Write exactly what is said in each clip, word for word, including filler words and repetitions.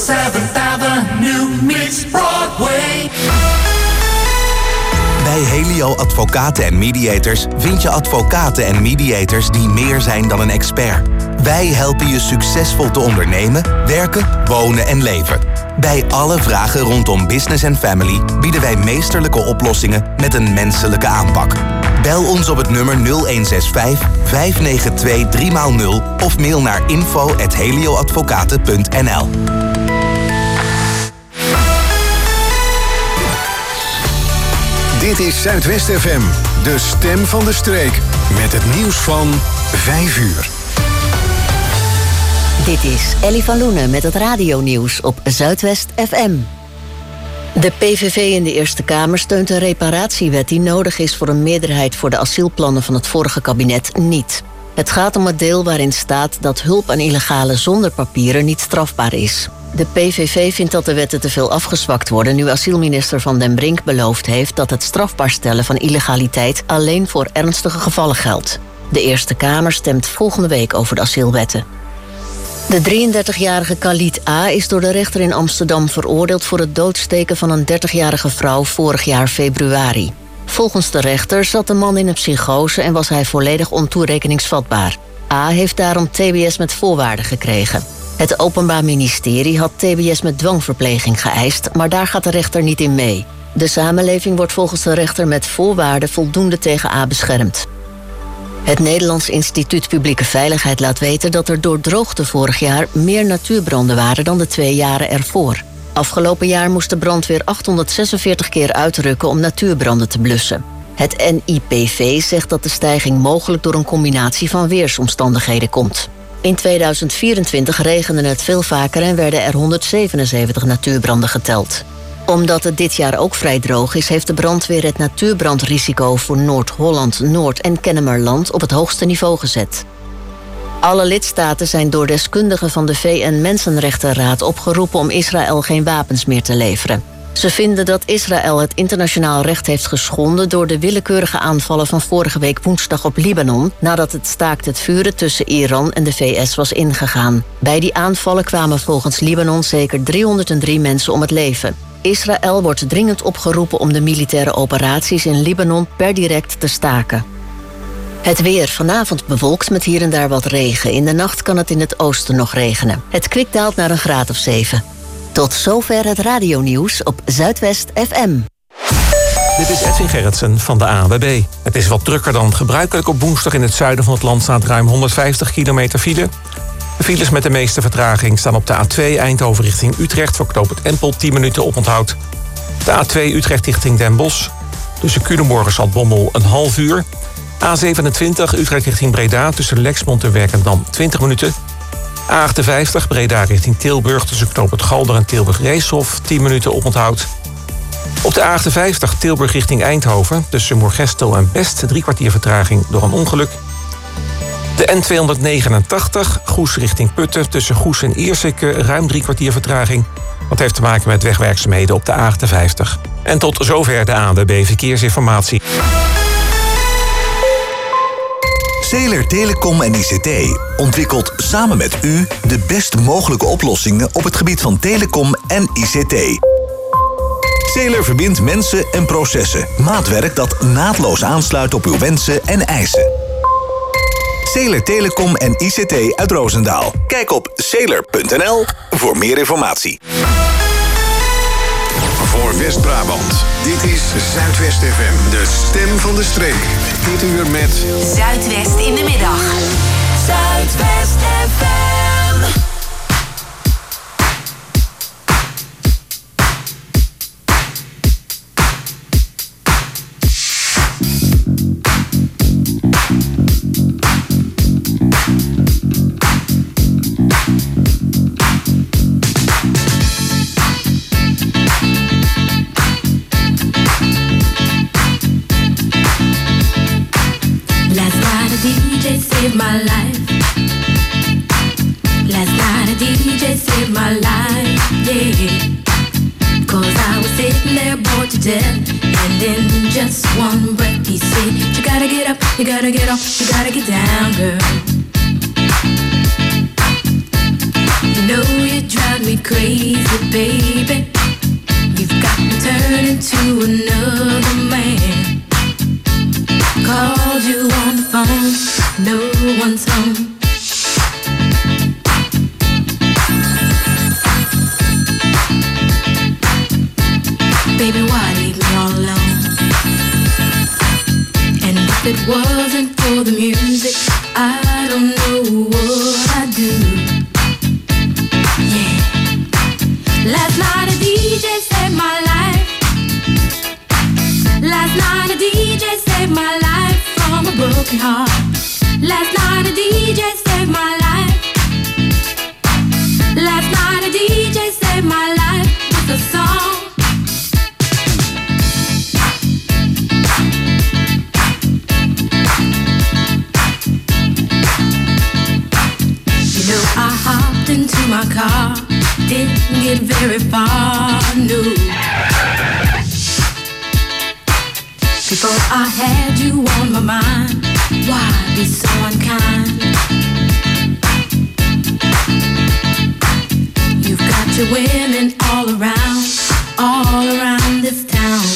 seventh Avenue meets Broadway. Bij Helio Advocaten en Mediators vind je advocaten en mediators die meer zijn dan een expert. Wij helpen je succesvol te ondernemen, werken, wonen en leven. Bij alle vragen rondom business en family bieden wij meesterlijke oplossingen met een menselijke aanpak. Bel ons op het nummer nul een zes vijf, vijf negen twee, drie nul of mail naar info at helioadvocaten punt n l. Dit is Zuidwest F M, de stem van de streek. Met het nieuws van vijf uur. Dit is Ellie van Loenen met het radionieuws op Zuidwest F M. De P V V in de Eerste Kamer steunt een reparatiewet die nodig is voor een meerderheid voor de asielplannen van het vorige kabinet niet. Het gaat om het deel waarin staat dat hulp aan illegalen zonder papieren niet strafbaar is. De P V V vindt dat de wetten te veel afgezwakt worden nu asielminister Van den Brink beloofd heeft dat het strafbaar stellen van illegaliteit alleen voor ernstige gevallen geldt. De Eerste Kamer stemt volgende week over de asielwetten. De drieëndertigjarige Khalid A. is door de rechter in Amsterdam veroordeeld voor het doodsteken van een dertigjarige vrouw vorig jaar februari. Volgens de rechter zat de man in een psychose en was hij volledig ontoerekeningsvatbaar. A. heeft daarom T B S met voorwaarden gekregen. Het Openbaar Ministerie had T B S met dwangverpleging geëist, maar daar gaat de rechter niet in mee. De samenleving wordt volgens de rechter met voorwaarden voldoende tegen A. beschermd. Het Nederlands Instituut Publieke Veiligheid laat weten dat er door droogte vorig jaar meer natuurbranden waren dan de twee jaren ervoor. Afgelopen jaar moest de brandweer achthonderdzesenveertig keer uitrukken om natuurbranden te blussen. Het N I P V zegt dat de stijging mogelijk door een combinatie van weersomstandigheden komt. In tweeduizend vierentwintig regende het veel vaker en werden er honderdzevenenzeventig natuurbranden geteld. Omdat het dit jaar ook vrij droog is, heeft de brandweer het natuurbrandrisico voor Noord-Holland, Noord- en Kennemerland op het hoogste niveau gezet. Alle lidstaten zijn door deskundigen van de V N-Mensenrechtenraad opgeroepen om Israël geen wapens meer te leveren. Ze vinden dat Israël het internationaal recht heeft geschonden door de willekeurige aanvallen van vorige week woensdag op Libanon, nadat het staakt het vuren tussen Iran en de V S was ingegaan. Bij die aanvallen kwamen volgens Libanon zeker driehonderddrie mensen om het leven. Israël wordt dringend opgeroepen om de militaire operaties in Libanon per direct te staken. Het weer vanavond bewolkt met hier en daar wat regen. In de nacht kan het in het oosten nog regenen. Het kwik daalt naar een graad of zeven. Tot zover het radionieuws op Zuidwest F M. Dit is Edwin Gerritsen van de A N W B. Het is wat drukker dan gebruikelijk op woensdag. In het zuiden van het land staat ruim honderdvijftig kilometer file. De files met de meeste vertraging staan op de A twee Eindhoven richting Utrecht... voor knooppunt Empel tien minuten oponthoud. De A twee Utrecht richting Den Bosch. Tussen Culemborg en Zaltbommel een half uur. A zevenentwintig Utrecht richting Breda tussen Lexmond en Werkendam twintig minuten. A achtenvijftig Breda richting Tilburg tussen knooppunt Galder en Tilburg-Reeshof tien minuten oponthoud. Op de A achtenvijftig Tilburg richting Eindhoven tussen Moergestel en Best drie kwartier vertraging door een ongeluk. De N tweehonderdnegenentachtig Goes richting Putten tussen Goes en Ierseke ruim drie kwartier vertraging. Dat heeft te maken met wegwerkzaamheden op de A achtenvijftig. En tot zover de A N W B Verkeersinformatie. Zeeler Telecom en I C T ontwikkelt samen met u de best mogelijke oplossingen op het gebied van telecom en I C T. Zeeler verbindt mensen en processen. Maatwerk dat naadloos aansluit op uw wensen en eisen. Zeeler Telecom en I C T uit Roosendaal. Kijk op zeeler punt n l voor meer informatie. Voor West-Brabant. Dit is Zuidwest F M, de stem van de streek. Dit uur met Zuidwest in de middag. Zuidwest F M. Saved my life. Last night a D J saved my life, yeah. Cause I was sitting there bored to death, and in just one breath he said, you gotta get up, you gotta get off, you gotta get down, girl. You know you drive me crazy, baby. You've got me turning to another man. Called you on the phone, no one's home. Baby, why leave me all alone? And if it wasn't for the music, I don't know what I'd do. Yeah. Last night a D J saved my life. Last night a D J saved my life from a broken heart. Last night a D J saved my life. Last night a D J saved my life with a song. I hopped into my car, didn't get very far, no. Before I had you on my mind, why be so unkind? You've got your women all around, all around this town.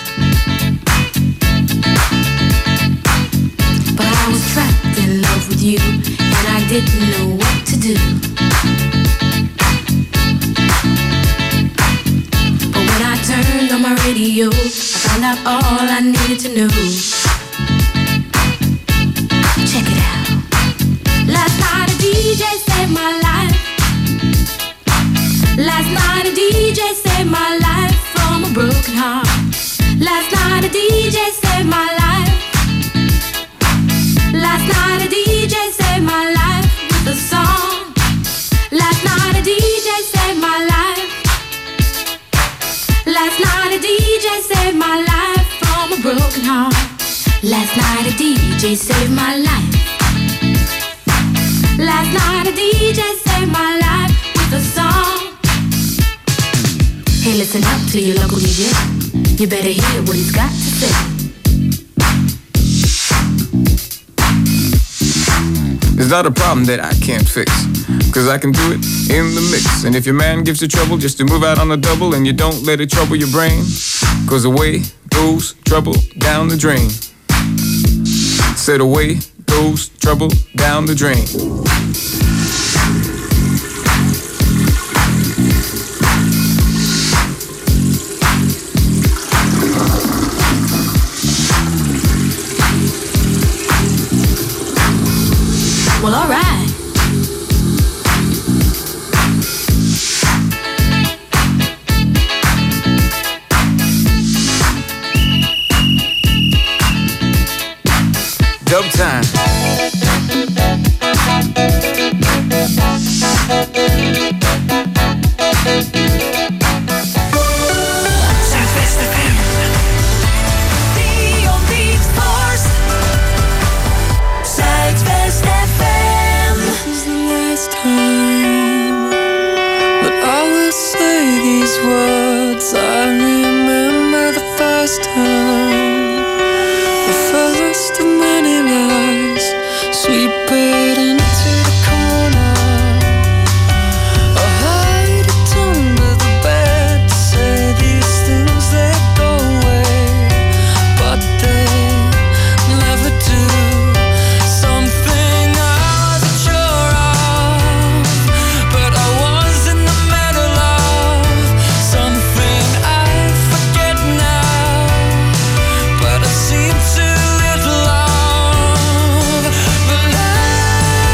But I was trapped in love with you, and I didn't know what to do. But when I turned on my radio, I found out all I needed to know. Check it out. Last night a D J saved my life. Last night a D J saved my life from a broken heart. Last night a D J saved my life. Last night a D J saved my life with a song. Last night a D J saved my life. Last night a D J saved my life from a broken heart. Last night a D J saved my life. Last night a D J saved my life with a song. Hey, listen up to your local D J. You better hear what he's got to say. It's not a problem that I can't fix, cause I can do it in the mix. And if your man gives you trouble just to move out on the double, and you don't let it trouble your brain, cause away goes trouble down the drain. Said away goes trouble down the drain. Well, all right. Dub time. Zuidwest F M. Dion Beat Force. Zuidwest F M. This is the last time that I will say these words. I remember the first time, the first of many lies, sweep it into the corner. I hide it under the bed to say these things that go away, but they never do. Something I wasn't sure of, but I was in the middle of. Something I forget now, but I seem too little of. The last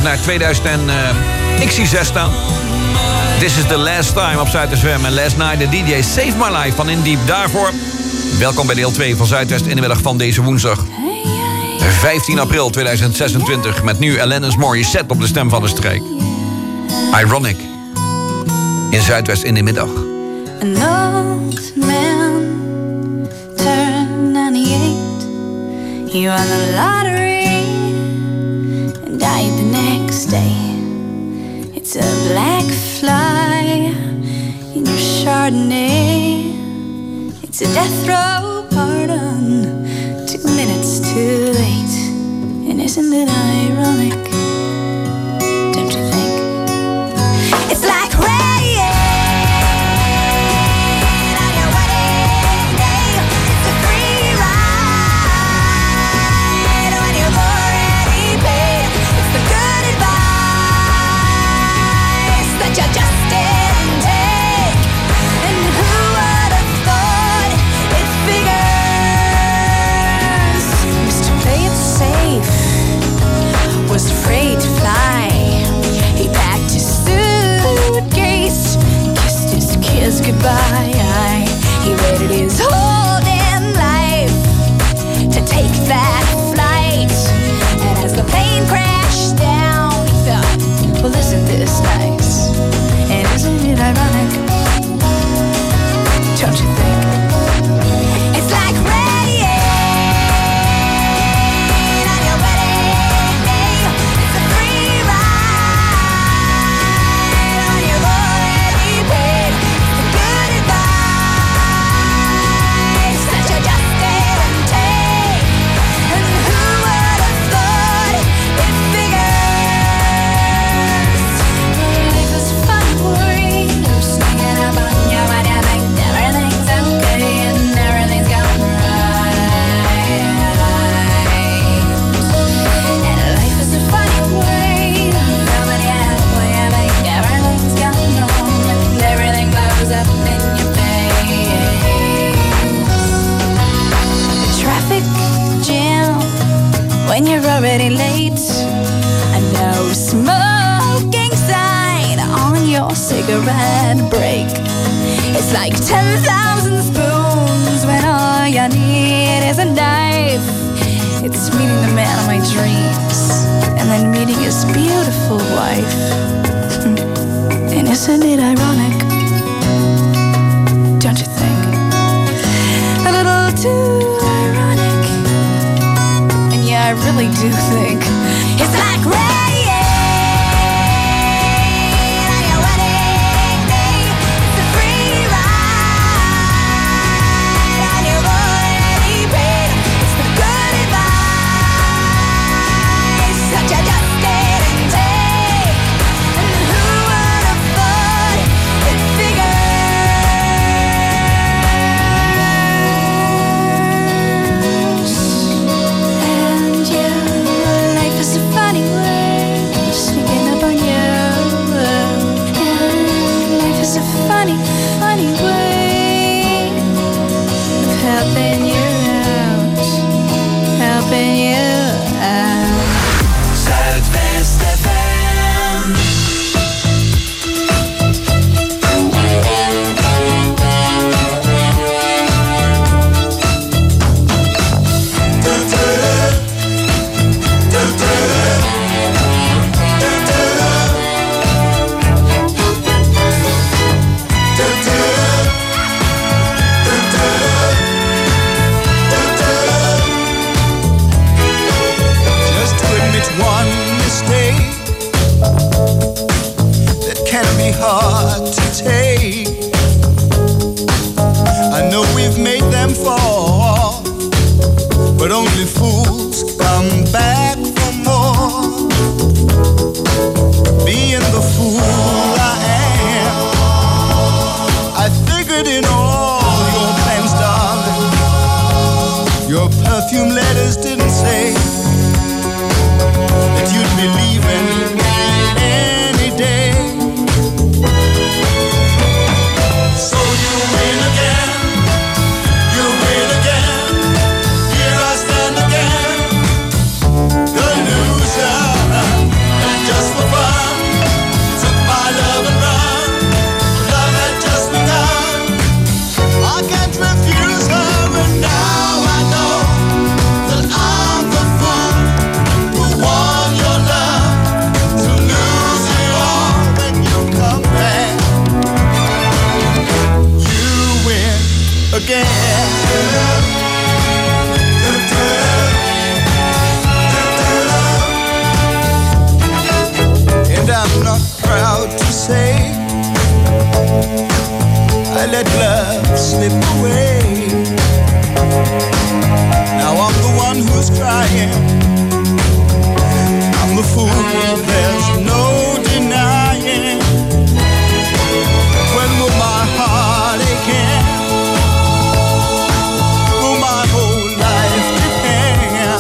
naar tweeduizend en... Uh, ik zie zes staan. This is the last time op Zuidwest F M. En last night de D J Save My Life van In Deep. Daarvoor welkom bij deel twee van Zuidwest in de middag van deze woensdag. vijftien april tweeduizend zesentwintig. Met nu Alanis Morissette op de stem van de streek. Ironic. In Zuidwest in de middag. An old man turned ninety-eight. He won the lottery and died the next day. It's a black fly in your Chardonnay. It's a death row pardon, two minutes too late. And isn't it ironic? Don't you think? It's like rain on your wedding day. It's a free ride when you've already paid. It's the good advice that you just didn't take. And who would have thought it figures? Mister Play It Safe was afraid to fly. He packed his suitcase, kissed his kids goodbye. He waited his whole damn life to take that flight. And as the plane crashed down, he thought, well, isn't this nice? And isn't it ironic? Don't you think? It's like rain on your wedding day. It's a free ride when you've already paid. The good advice that you just didn't take. And who would have thought it figures? Life is fun for you, sneaking up on you when you think everything's okay and everything's going right. And life is a funny way, nobody has when you think everything's going wrong and everything blows up in your face. The traffic jam when you're already late. A no smoking sign on your cigarette break. It's like ten thousand spoons when all you need is a knife. It's meeting the man of my dreams and then meeting his beautiful wife. And isn't it ironic? Don't you think? A little too ironic. And yeah, I really do think it's like rain on your wedding day. It's a free ride when you've already paid. It's the good advice that you just didn't take. And who would have thought it figures? And yeah, life is a funny way, sneaking up on you. And life is a funny, funny way of helping you out, helping you out. Zuidwest F M. Just to admit one mistake that can be hard to take. I know we've made them fall, but only fools come back for more. Being the fool I am, I figured in all your plans, darling, your perfume letters didn't say that you'd be leaving any day. So you win again, you win again. Here I stand again, the loser, and just was crying. I'm the fool, there's no denying. When will my heart aching? Will my whole life depend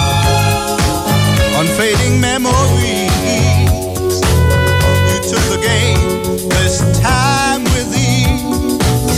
on fading memories? You took the game this time with ease.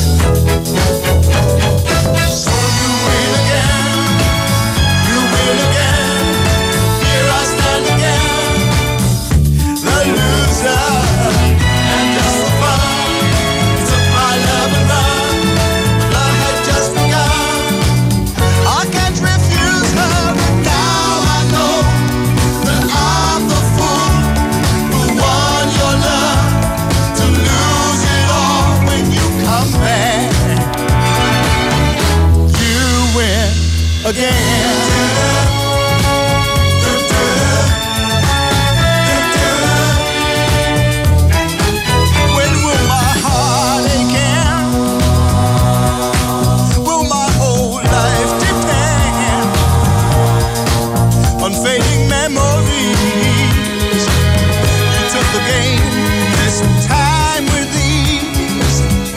So you win again, you win again. Here I stand again, the loser. And just for fun, you took my love and run. But love had just begun. I can't refuse her, but now I know that I'm the fool who won your love, to lose it all when you come back. You win again. When will my heart again? Will my whole life depend on fading memories? You took the game this time with ease.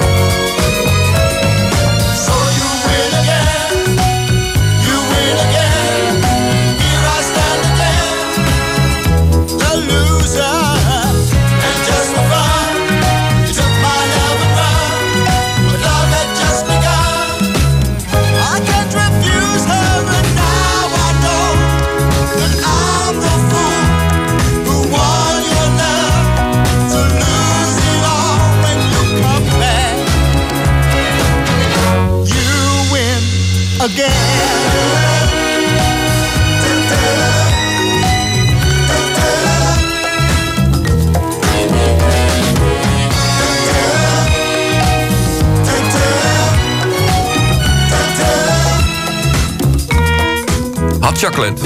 So you win again, you win again. Here I stand again, the loser. And just for fun, you took my love and run. But love had just begun. I can't refuse her, and now I know that I'm the fool who won your love, to lose it all when you come back. You win again. Hot chocolate.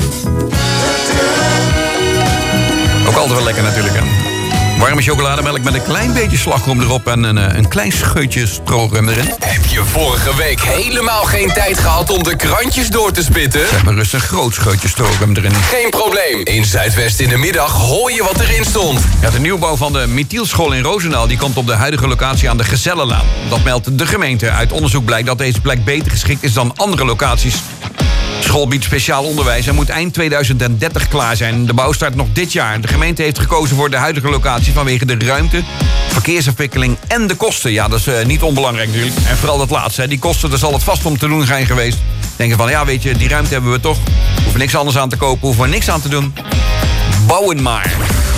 Ook altijd wel lekker natuurlijk, hè? Warme chocolademelk met een klein beetje slagroom erop en een, eh, een klein scheutje stroom erin. Heb je vorige week helemaal geen tijd gehad om de krantjes door te spitten? Zeg maar rustig een groot scheutje stroom erin. Geen probleem. In Zuidwest in de middag hoor je wat erin stond. Ja, de nieuwbouw van de Mithielschool in Roosendaal die komt op de huidige locatie aan de Gezellenlaan. Dat meldt de gemeente. Uit onderzoek blijkt dat deze plek beter geschikt is dan andere locaties. De school biedt speciaal onderwijs en moet eind tweeduizend dertig klaar zijn. De bouw start nog dit jaar. De gemeente heeft gekozen voor de huidige locatie vanwege de ruimte, verkeersafwikkeling en de kosten. Ja, dat is uh, niet onbelangrijk natuurlijk. En vooral dat laatste, hè. Die kosten, daar zal het vast om te doen zijn geweest. Denken van, ja weet je, die ruimte hebben we toch. Hoeven niks anders aan te kopen, hoeven we niks aan te doen. Bouwen maar.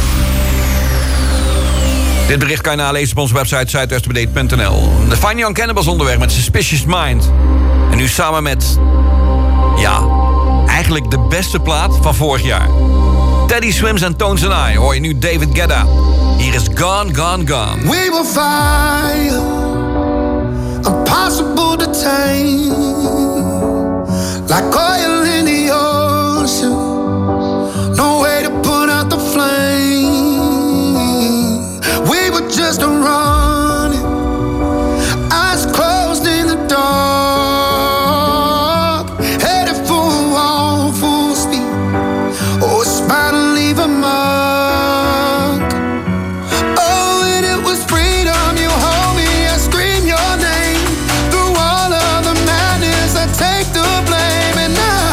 Dit bericht kan je nalezen op onze website zuidwestupdate punt n l. De Fine Young Cannibals onderweg met Suspicious Mind. En nu samen met... ja, eigenlijk de beste plaat van vorig jaar. Teddy Swims en Tones and I. Hoor je nu David Guetta. Hier is Gone, Gone, Gone. We will fire, impossible to tame, like oil in the ocean, no way to put out the flame. We were just running, eyes closed in the dark, headed for a wall full speed. Oh, it's bound to leave a mark. Oh, and it was freedom. You hold me, I scream your name. Through all of the madness, I take the blame. And now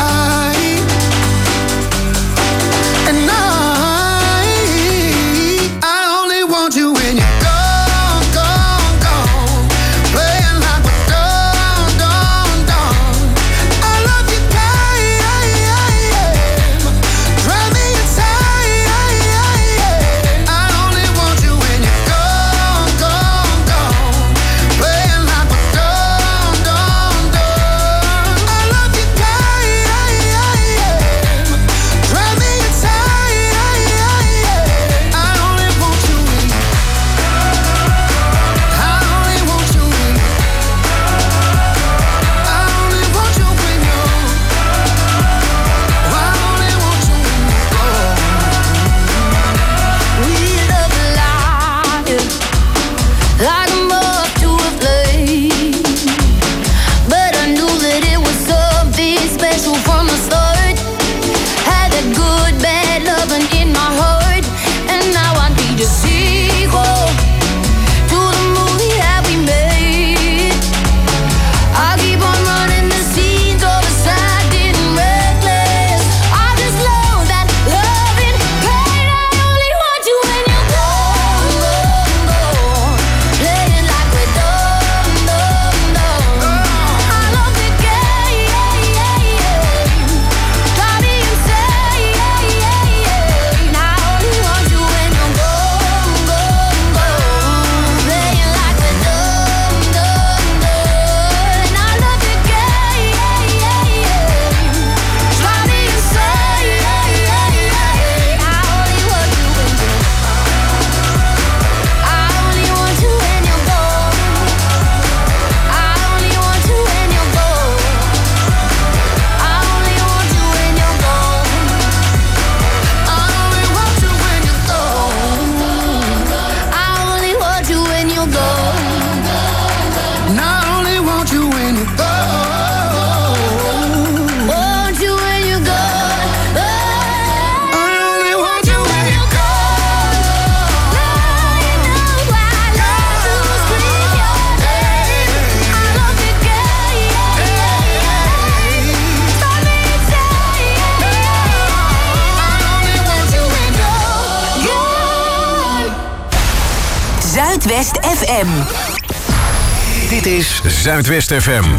Zuidwest F M. Dit is Zuidwest F M.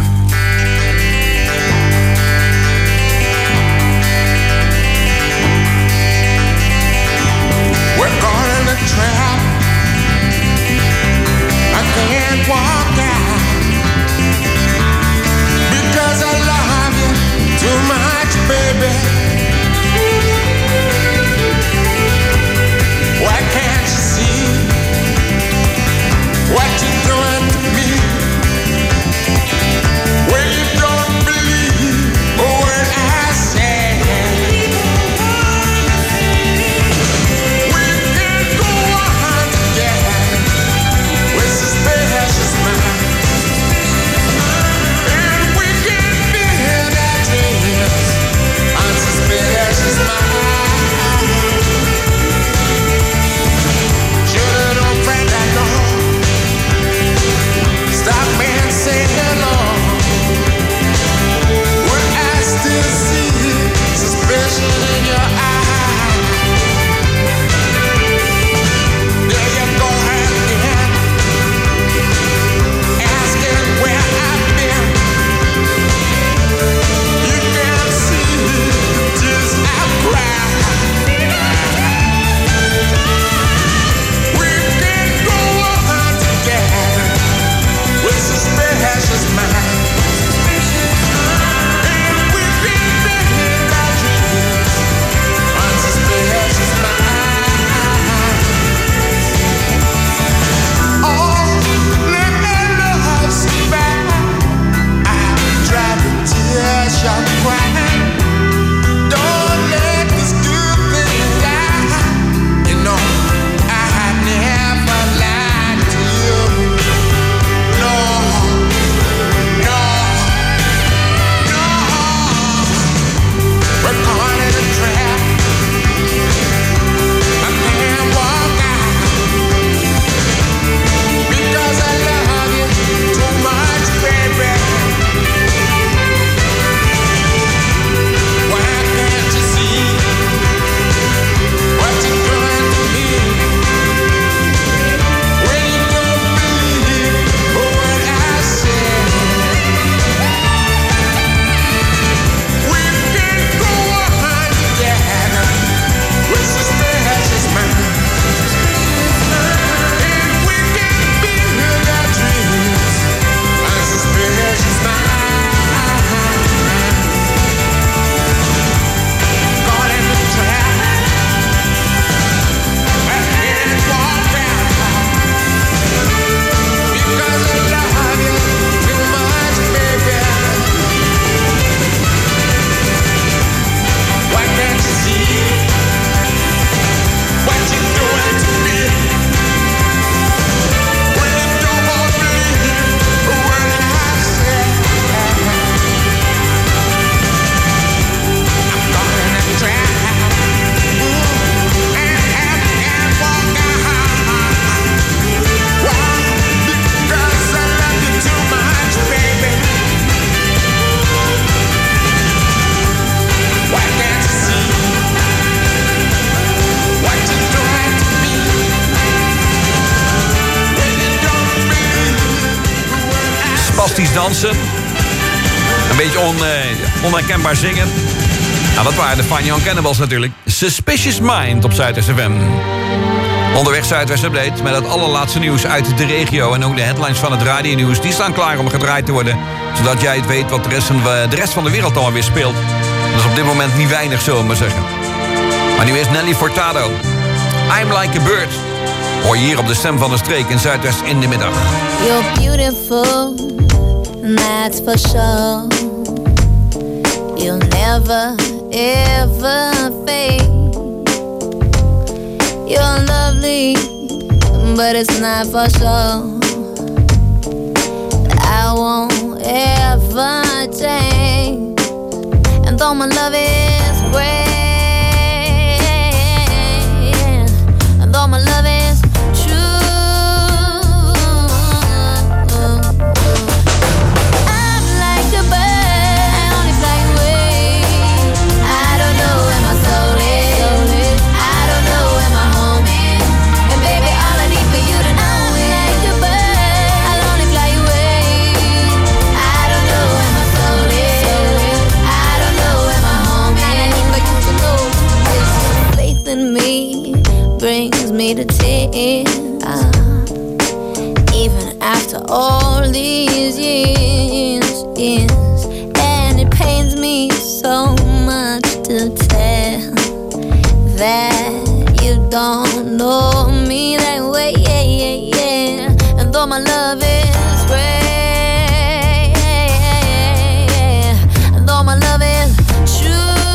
We're caught in a trap. I can't walk out because I love you too much, baby. Why can't you see what you're doing to me? When you don't believe a word I say. Dansen. Een beetje on, uh, onherkenbaar zingen. Nou, dat waren de Fine Young Cannibals natuurlijk. Suspicious Mind op Zuidwest F M. Onderweg Zuidwest Update met het allerlaatste nieuws uit de regio. En ook de headlines van het radionieuws. Die staan klaar om gedraaid te worden. Zodat jij het weet wat de rest van de, de, rest van de wereld dan weer speelt. Dat is op dit moment niet weinig, zullen we maar zeggen. Maar nu is Nelly Furtado. I'm Like a Bird. Hoor je hier op de stem van de streek in Zuidwest in de middag. You're beautiful. That's for sure. You'll never, ever fade. You're lovely, but it's not for sure. I won't ever change. And though my love is great, and though my love is You to know it. me to tears. Even after all these years, years. And it pains me so much to tell that you don't know me that way, yeah, yeah, yeah. And though my love is great, and though my love is true,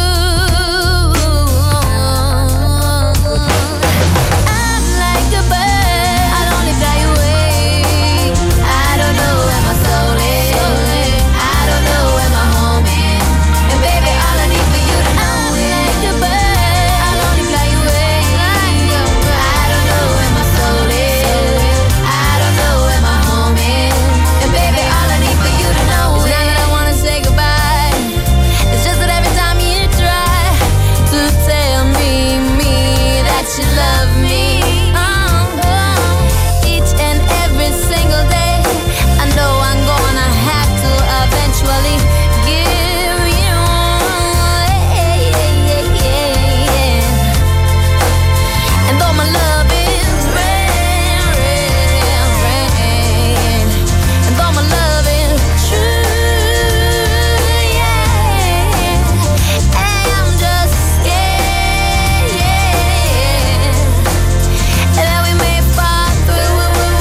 I'm like a bird, I'd only fly away. I don't know where my soul is, I don't know where my home is. And baby, all I need for you to know, I'm like a bird, I'll only fly away. I don't know where my soul is, I don't know where my home is. And baby, all I need for you to know is not that I wanna say goodbye, it's just that every time you try to tell me, me, that you love me, oh, oh, each and every single day, I know I'm gonna have to eventually give you, yeah, yeah, yeah, yeah. And though my love is red, red, red, and though my love is true, yeah, I'm just scared, yeah, that we may fall through,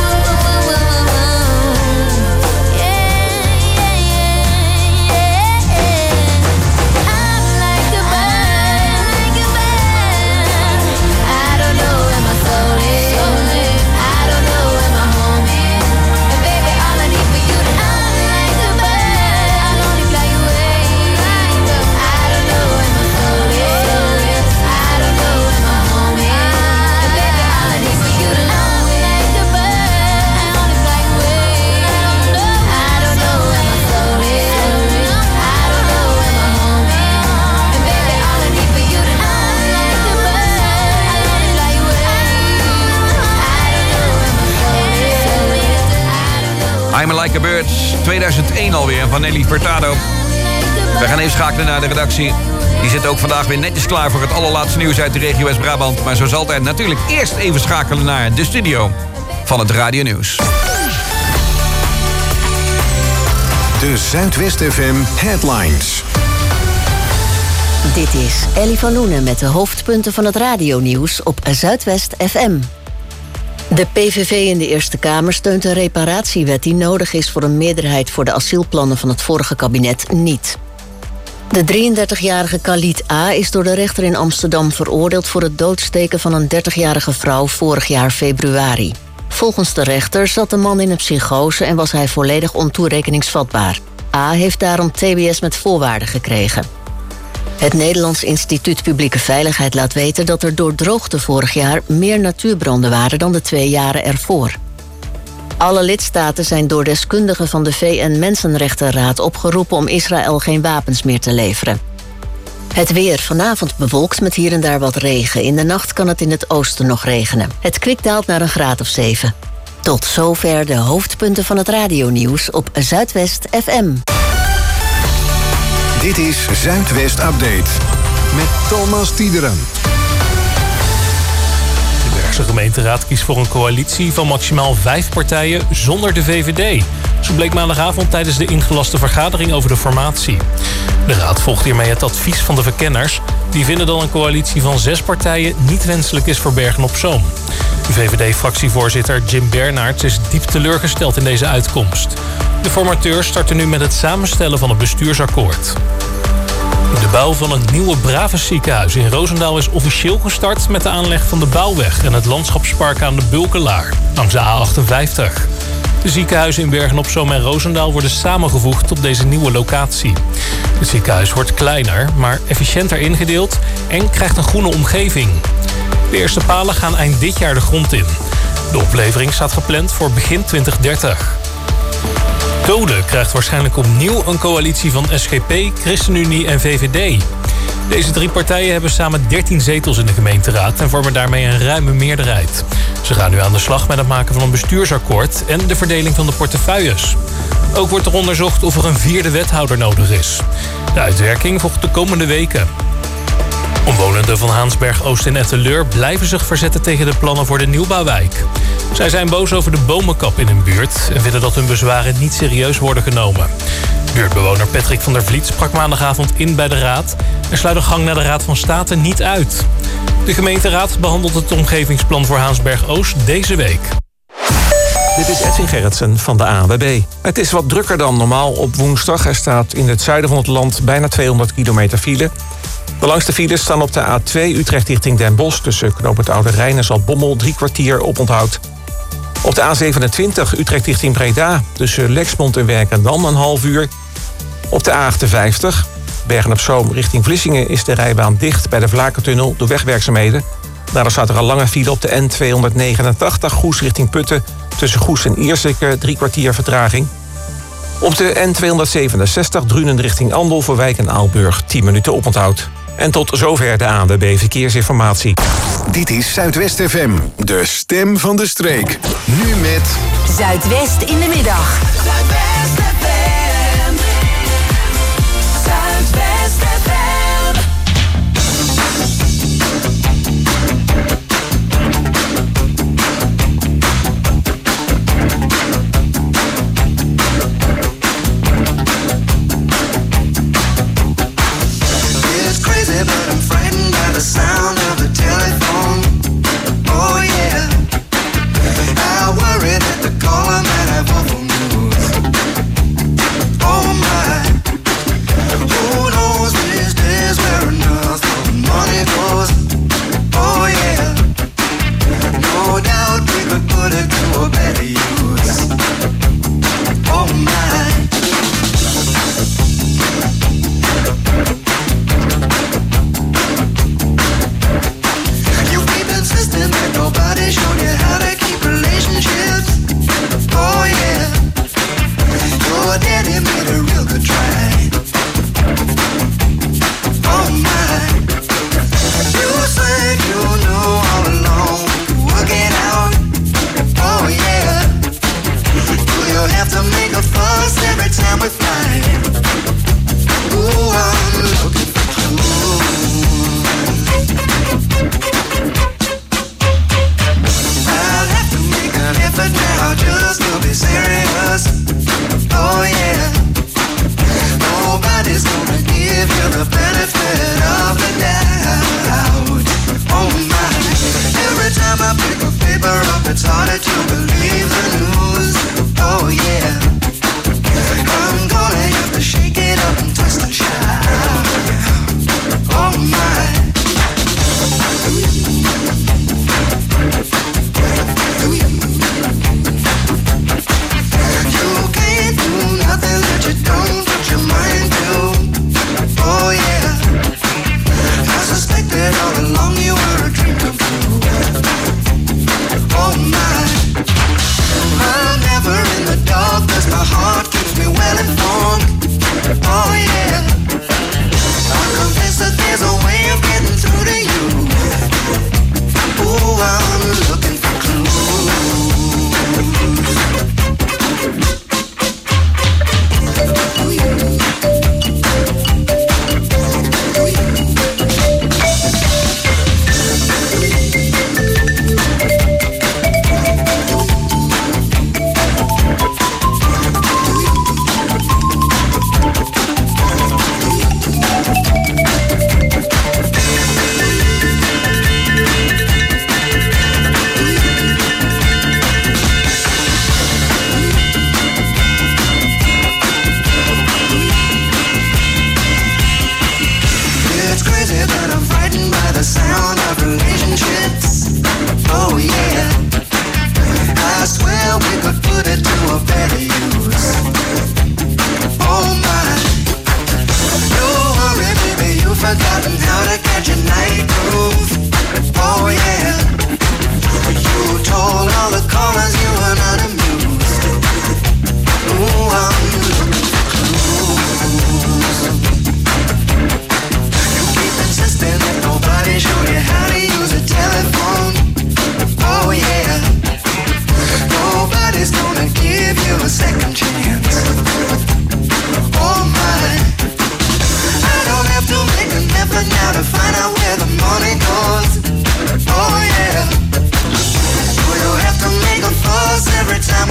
yeah, yeah, yeah. I'm like a bird, like a bird. I don't know where my soul is, I don't know where my home is. And baby, all I need for you to know, I'm like a bird, I'll only fly away. I don't know where my soul is, I don't know where my home is. And baby, all I need for you to know, I'm like a bird, I'll only fly away. I don't know where my soul is, I don't know where my home is. And baby, all I need for you to know, I'm like a bird, I'll only fly away. I don't know where my soul is, I don't know. I'm Like a Bird, tweeduizend één alweer, van Nelly Furtado. We gaan even schakelen naar de redactie. Die zit ook vandaag weer netjes klaar voor het allerlaatste nieuws uit de regio West-Brabant. Maar zoals altijd natuurlijk eerst even schakelen naar de studio van het Radio Nieuws. De Zuidwest F M Headlines. Dit is Ellie van Loenen met de hoofdpunten van het radionieuws op Zuidwest F M. De P V V in de Eerste Kamer steunt een reparatiewet die nodig is voor een meerderheid voor de asielplannen van het vorige kabinet niet. De drieëndertigjarige Khalid A. is door de rechter in Amsterdam veroordeeld voor het doodsteken van een dertigjarige vrouw vorig jaar februari. Volgens de rechter zat de man in een psychose en was hij volledig ontoerekeningsvatbaar. A. heeft daarom T B S met voorwaarden gekregen. Het Nederlands Instituut Publieke Veiligheid laat weten dat er door droogte vorig jaar meer natuurbranden waren dan de twee jaren ervoor. Alle lidstaten zijn door deskundigen van de V N-Mensenrechtenraad opgeroepen om Israël geen wapens meer te leveren. Het weer vanavond bewolkt met hier en daar wat regen. In de nacht kan het in het oosten nog regenen. Het kwik daalt naar een graad of zeven. Tot zover de hoofdpunten van het radionieuws op Zuidwest F M. Dit is Zuidwest Update met Thomas Tiederen. De Bergse gemeenteraad kiest voor een coalitie van maximaal vijf partijen zonder de V V D. Zo bleek maandagavond tijdens de ingelaste vergadering over de formatie. De raad volgt hiermee het advies van de verkenners. Die vinden dat een coalitie van zes partijen niet wenselijk is voor Bergen-op-Zoom. V V D-fractievoorzitter Jim Bernards is diep teleurgesteld in deze uitkomst. De formateurs starten nu met het samenstellen van het bestuursakkoord. De bouw van het nieuwe Braves ziekenhuis in Roosendaal is officieel gestart met de aanleg van de Bouwweg en het landschapspark aan de Bulkelaar, langs de A achtenvijftig. De ziekenhuizen in Bergen-op-Zoom en Roosendaal worden samengevoegd op deze nieuwe locatie. Het ziekenhuis wordt kleiner, maar efficiënter ingedeeld en krijgt een groene omgeving. De eerste palen gaan eind dit jaar de grond in. De oplevering staat gepland voor begin twintig dertig. Code krijgt waarschijnlijk opnieuw een coalitie van S G P, ChristenUnie en V V D. Deze drie partijen hebben samen dertien zetels in de gemeenteraad en vormen daarmee een ruime meerderheid. Ze gaan nu aan de slag met het maken van een bestuursakkoord en de verdeling van de portefeuilles. Ook wordt er onderzocht of er een vierde wethouder nodig is. De uitwerking volgt de komende weken. Omwonenden van Haansberg-Oost en Etteleur blijven zich verzetten tegen de plannen voor de nieuwbouwwijk. Zij zijn boos over de bomenkap in hun buurt en vinden dat hun bezwaren niet serieus worden genomen. Buurtbewoner Patrick van der Vliet sprak maandagavond in bij de raad en sluit de gang naar de Raad van State niet uit. De gemeenteraad behandelt het omgevingsplan voor Haansberg-Oost deze week. Dit is Edwin Gerritsen van de A N W B. Het is wat drukker dan normaal op woensdag. Er staat in het zuiden van het land bijna tweehonderd kilometer file. De langste files staan op de A twee Utrecht richting Den Bosch... tussen Knoop het Oude Rijn en Zaltbommel, drie kwartier oponthoud. Op de A zevenentwintig Utrecht richting Breda... tussen Lexmond en Werkendam een half uur. Op de A achtenvijftig Bergen-op-Zoom richting Vlissingen... is de rijbaan dicht bij de Vlakentunnel door wegwerkzaamheden. Daardoor staat er een lange file op de N tweehonderdnegenentachtig Goes richting Putten... tussen Goes en Ierseke, drie kwartier vertraging. Op de N tweehonderdzevenenzestig Drunen richting Andel voor Wijk en Aalburg, tien minuten oponthoud. En tot zover de A N W B Verkeersinformatie. Dit is Zuidwest F M, de stem van de streek. Nu met Zuidwest in de middag. Zuidwest F M. Zuidwest F M. But I'm frightened by the sound of the telephone. Oh yeah, I worry that the caller might have awful news. Oh my, who knows these days where enough of the money goes. Oh yeah, no doubt we could put it to a better use. Oh my. Nobody showed you how to keep relationships. Oh yeah, your daddy made a real good try. Oh my, you said you knew all along, work it out. Oh yeah, do you have to make a fuss every time we fly? Ooh, I'm looking for clues. But now just to be serious. Oh yeah, nobody's gonna give you the benefit of the doubt. Oh my, every time I pick a paper up it's harder to believe the news. Oh yeah, I'm gonna have to shake it up and twist and shout. Oh my. Nothing that you don't put your mind to. Oh yeah, I suspected all along you were a dream come true. Oh my, I'm never in the dark 'cause my heart keeps me well informed. Oh yeah, I'm convinced that there's a way of getting through to you. Ooh, I'm looking for clues. Now to find out where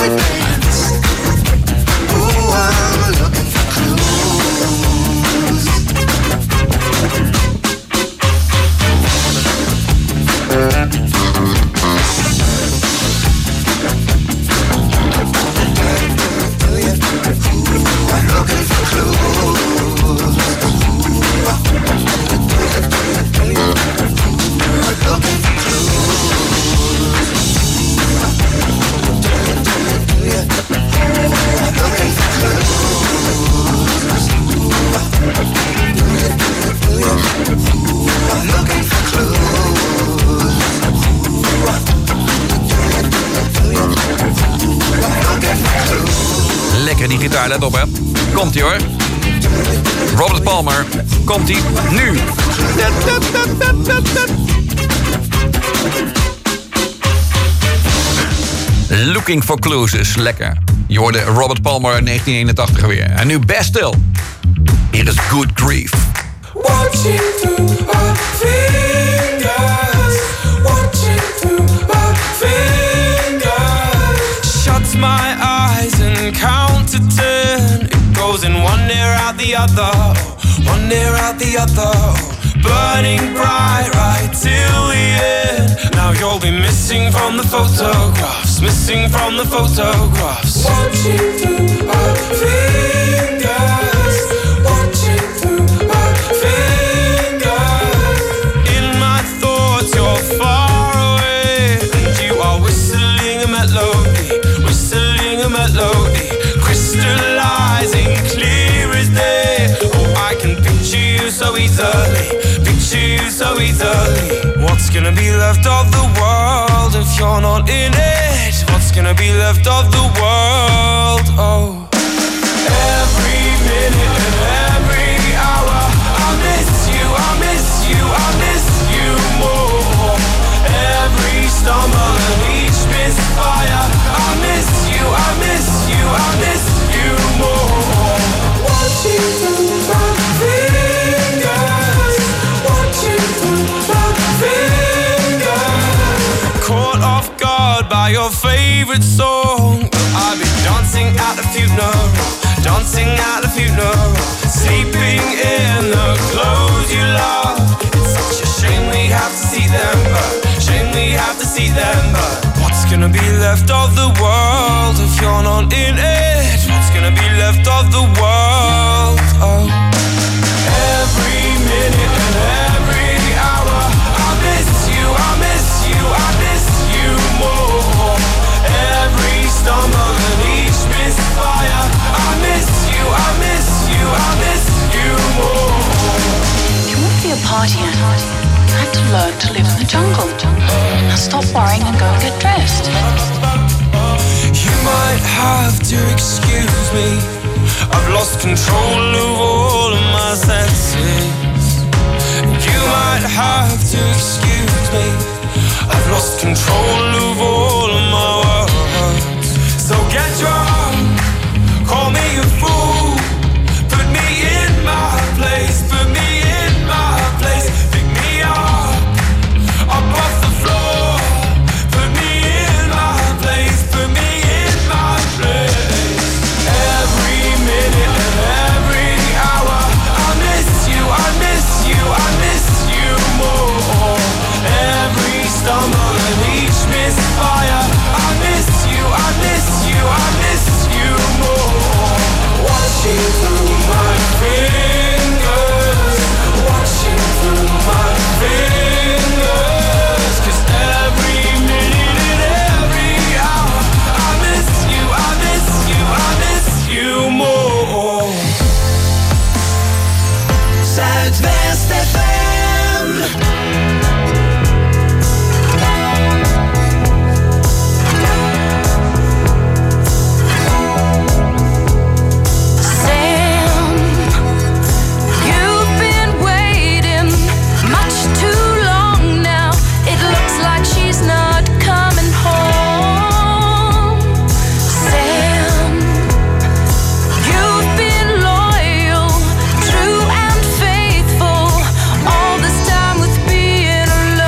Lekker die gitaar, let op hè. Komt-ie hoor. Robert Palmer, komt-ie nu. Looking for Clues is lekker. Je hoorde Robert Palmer negentien eenentachtig weer. En nu best stil. Hier is Good Grief. Watching through our fingers, watching through our fingers. Shuts my eyes and count to ten. It goes in one ear out the other, one ear out the other. Burning bright right till the end. Now you'll be missing from the photographs, missing from the photographs. Watching through our fingers, watching through our fingers. In my thoughts you're far away, and you are whistling a melody, whistling a melody, crystallizing clear as day. Oh, I can picture you so easily, picture you so easily. What's gonna be left of the world if you're not in it? What's gonna be left of the world? Oh, every minute and every hour I miss you, I miss you, I miss you more. Every stumble and each misfire, I miss you, I miss you, I miss you more. Watching through my fingers, watching through my fingers. Caught off guard by your favorite song, I'll be dancing at the funeral, dancing at the funeral, sleeping in the clothes you love. It's such a shame we have to see them, but shame we have to see them, but what's gonna be left of the world if you're not in it? What's gonna be left of the world? Oh, every minute and every hour I miss you, I miss you, I miss you more. Every stumble and each misfire, I miss you, I miss you, I miss you more. You want to be a party animal? You have to learn to live in the jungle. Now stop worrying and go and get dressed. You might have to excuse me, I've lost control of all of my senses. You might have to excuse me, I've lost control of all of my words. So get drunk, call me a fool, put me in my place, put me in my place, pick me up, up off the floor, put me in my place, put me in my place. Every minute and every hour I miss you, I miss you, I miss you more. Every stumble and each misfire, I miss you, I miss you, I miss you more. Watching through my fingers, watching through my fingers, 'cause every minute and every hour I miss you, I miss you, I miss you more. Zuidwest F M. Sam, you've been waiting much too long now. It looks like she's not coming home. Sam, you've been loyal, true and faithful all this time with being alone.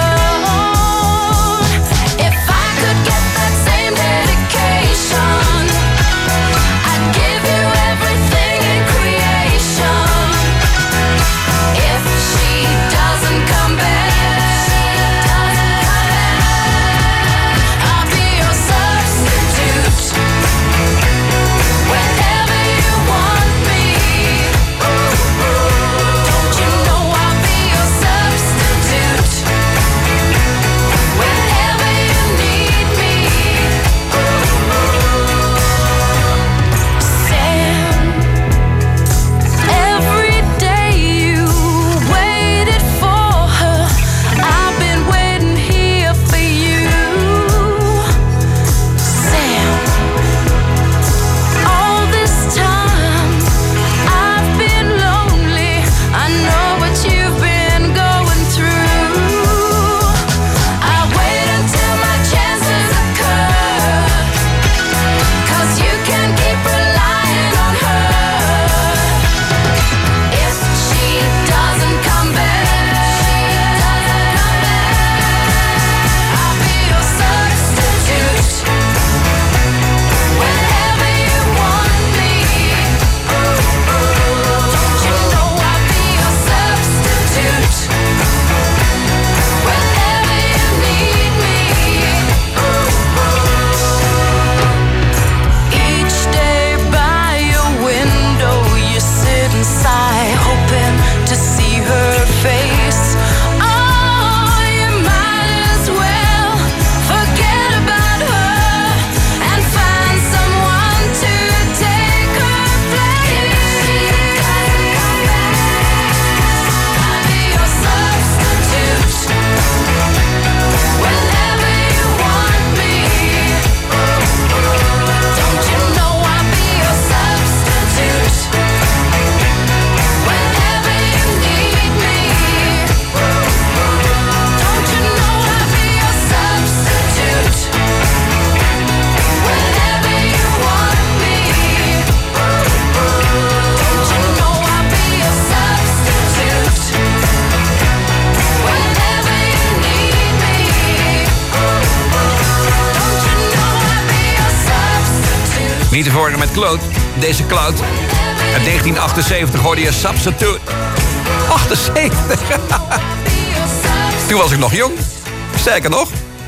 Niet te verwarren met Cloud. Deze Cloud. Uit negentien achtenzeventig hoorde je Substitute. achtenzeventig. Toen was ik nog jong. Sterker nog.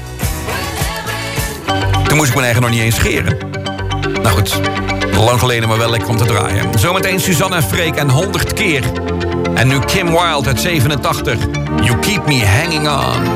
Toen moest ik mijn eigen nog niet eens scheren. Nou goed, lang geleden, maar wel lekker om te draaien. Zometeen Suzanne en Freek en honderd keer. En nu Kim Wilde uit zevenentachtig. You Keep Me Hanging On.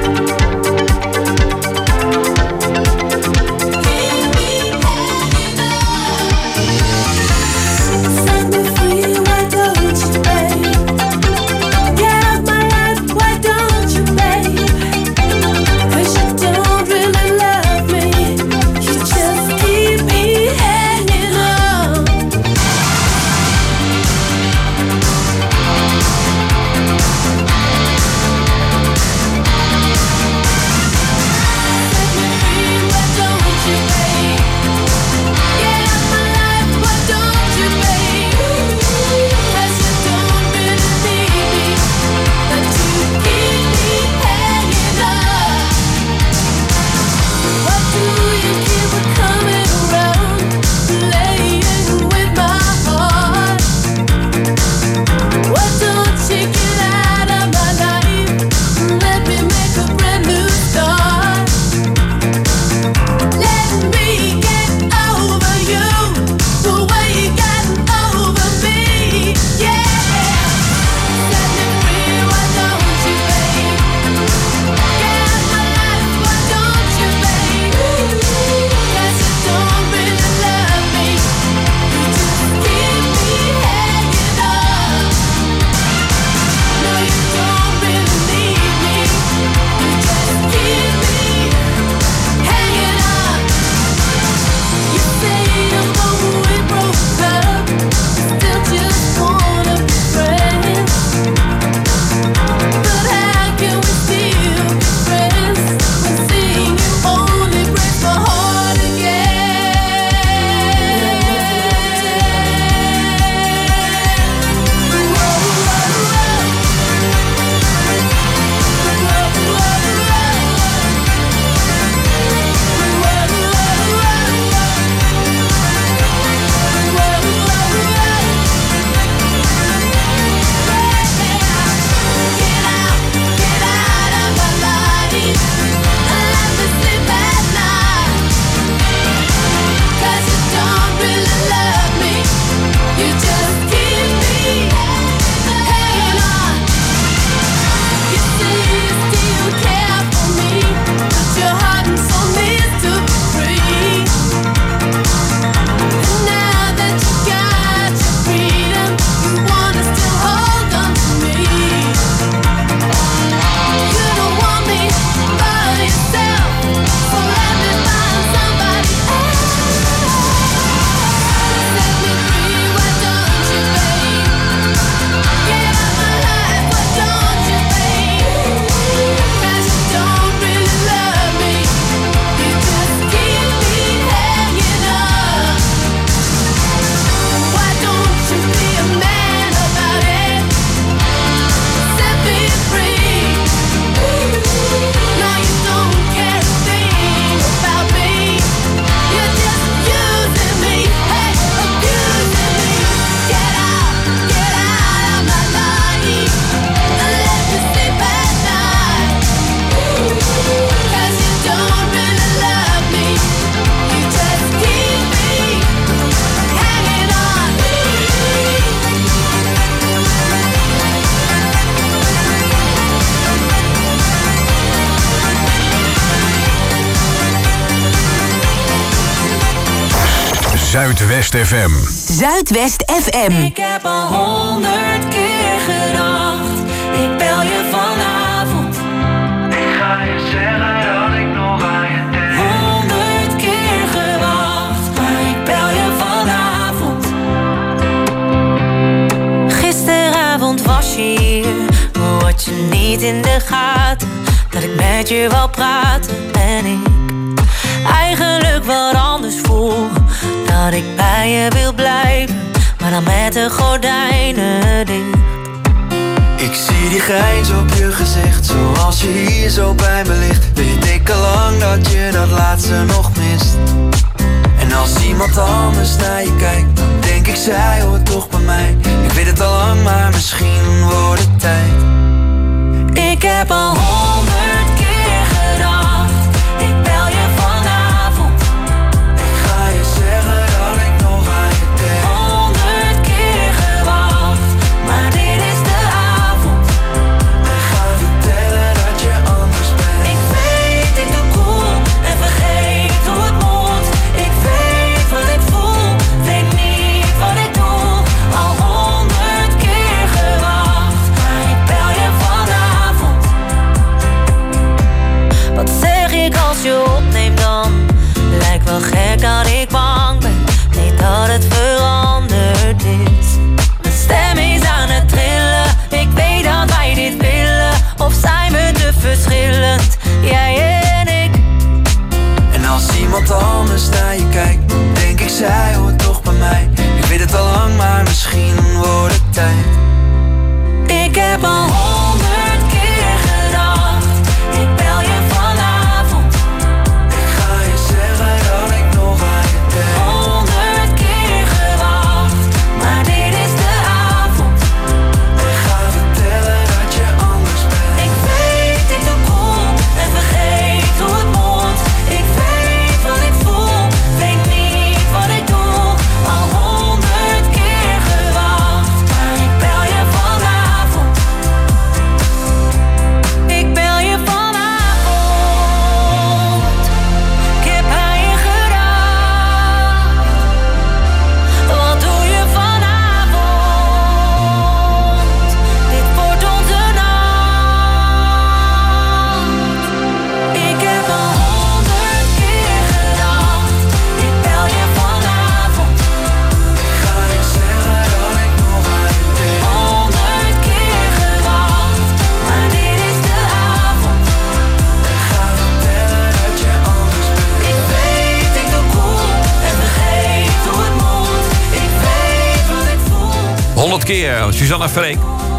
Zuidwest F M. Zuidwest F M. Ik heb al honderd keer gedacht, ik bel je vanavond. Ik ga je zeggen dat ik nog aan je denk. Honderd keer gewacht, maar ik bel je vanavond. Gisteravond was je hier, maar had je niet in de gaten dat ik met je wou praten en ik eigenlijk wat anders voel. Dat ik bij je wil blijven, maar dan met de gordijnen dicht. Ik zie die grijns op je gezicht, zoals je hier zo bij me ligt. Weet ik al lang dat je dat laatste nog mist. En als iemand anders naar je kijkt, dan denk ik zij hoort toch bij mij. Ik weet het al lang, maar misschien wordt het tijd. Ik heb al honderd keer gedacht, ik bel je vanavond. Ik ga je zeggen dat ik nog aan je denk. Honderd keer gewacht, maar dit is de avond. Ik ga vertellen dat je anders bent. Ik weet, ik doe cool en vergeet hoe het moet. Ik weet wat ik voel, weet niet wat ik doe. Al honderd keer gewacht, maar ik bel je vanavond. Wat zeg ik als je opneemt dan? Lijkt wel gek dat ik bang ben, niet dat het veranderd is. Mijn stem is aan het trillen, ik weet dat wij dit willen. Of zijn we te verschillend, jij en ik? En als iemand anders naar je kijkt, dan denk ik zij hoort toch bij mij. Ik weet het al lang, maar misschien wordt het tijd. Ik heb al honderd keer gedacht, ik bel je vanavond. Ik ga je zeggen dat ik nog aan je denk. Honderd keer gewacht, maar dit is de avond. Ik ga vertellen dat je anders bent. Ik weet, ik doe cool en vergeet hoe het moet. Ik weet wat ik voel, weet niet wat ik doe. Al honderd keer gewacht, maar ik bel je vanavond. Ik bel je vanavond. Ik heb aan je gedacht. Wat doe je vanavond? Dit wordt onze nacht. Ik heb al honderd keer gedacht, ik bel je vanavond. Ik ga je zeggen dat ik nog aan je denk. Honderd keer gewacht, maar dit is de avond. Ik ga vertellen dat je anders bent. Ik weet, ik doe cool en vergeet hoe het moet. Ik weet wat ik voel. honderd keer, Suzanne Freek.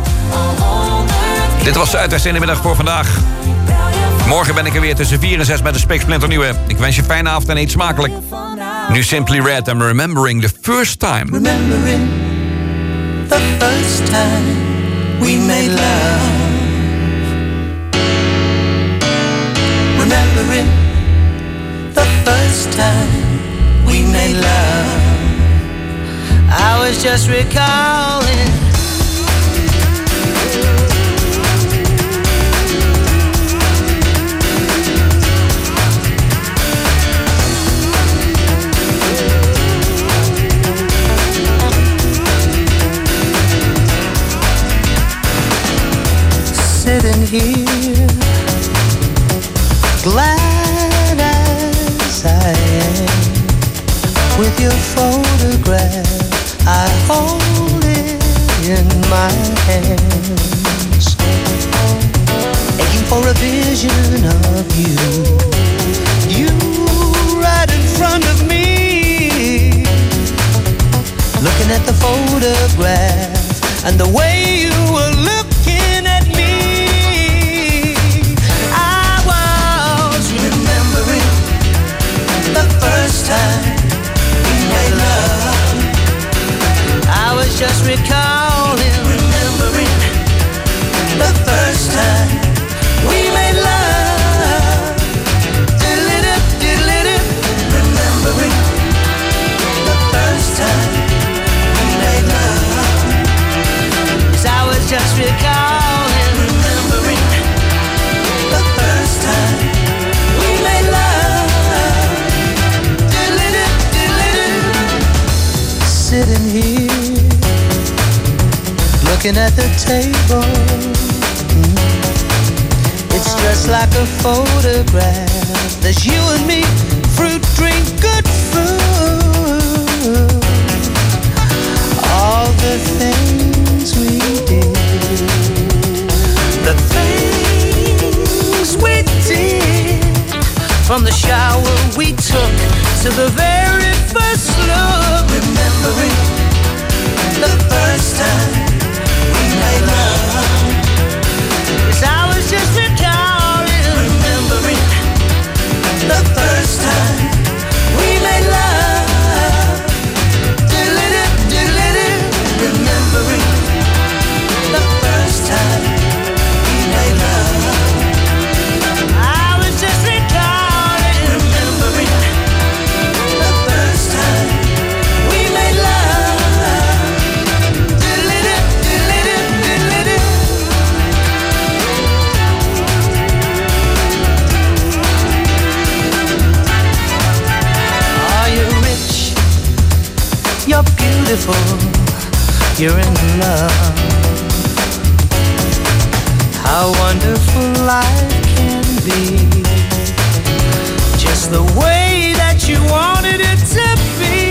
Dit was Zuidwest in de middag voor vandaag. Morgen ben ik er weer tussen vier en zes met een spiksplinternieuwe. Ik wens je een fijne avond en eet smakelijk. Nu Simply Red en Remembering the First Time. Remembering the first time we made love. Remembering the first time we made love. I was just recalling. Sitting here, glad as I am, with your photograph, I hold it in my hands, aching for a vision of you, you right in front of me, looking at the photograph and the way you were looking at me. I was remembering the first time we made love. I was just recalling, remembering the first time we made love. Diddle-dip, diddle-dip, remembering the first time we made love. 'Cause I was just recalling, remembering the first time we made love. Diddle-dip, diddle-dip, sitting here, looking at the table. Mm. It's just like a photograph. There's you and me, fruit, drink, good food. All the things we did, the things we did, from the shower we took to the very first look. Remembering the first time we made love. 'Cause I was just recalling, remembering the first time we made love. beautiful, you're in love. How wonderful life can be, just the way that you wanted it to be.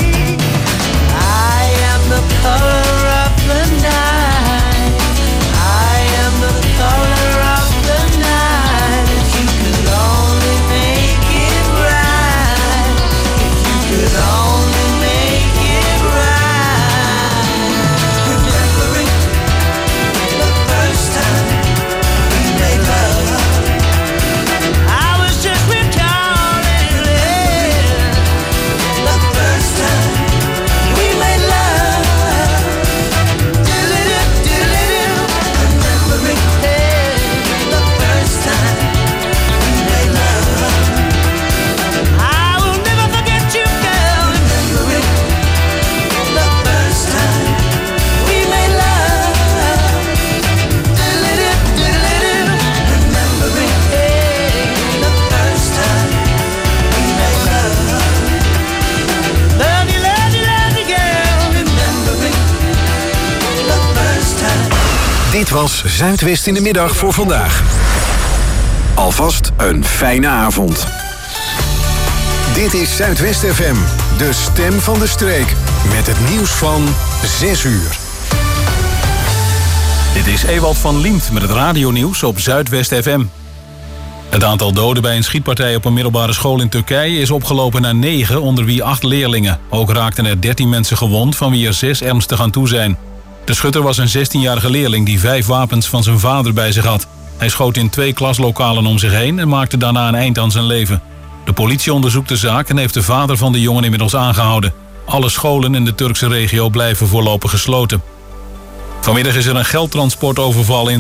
I am the color of the night, I am the color of the night. If you could only make it right, if you could only make it right. Remembering the first time we made love, I was just recalling it. The first time we made love, diddle-doo, diddle-doo. Remembering the first time we made love, I will never forget you, girl. Remembering the first time we made love, diddle-doo, diddle-doo. Remembering the first time we made love. Love you, love you, love you, girl. Remembering the first time. Dit was Zuidwest in de middag voor vandaag. Alvast een fijne avond. Dit is Zuidwest F M, de stem van de streek. Met het nieuws van zes uur. Dit is Ewald van Liemt met het radionieuws op Zuidwest F M. Het aantal doden bij een schietpartij op een middelbare school in Turkije is opgelopen naar negen, onder wie acht leerlingen. Ook raakten er dertien mensen gewond, van wie er zes ernstig aan toe zijn. De schutter was een zestienjarige leerling die vijf wapens van zijn vader bij zich had. Hij schoot in twee klaslokalen om zich heen en maakte daarna een eind aan zijn leven. De politie onderzoekt de zaak en heeft de vader van de jongen inmiddels aangehouden. Alle scholen in de Turkse regio blijven voorlopig gesloten. Vanmiddag is er een geldtransportoverval in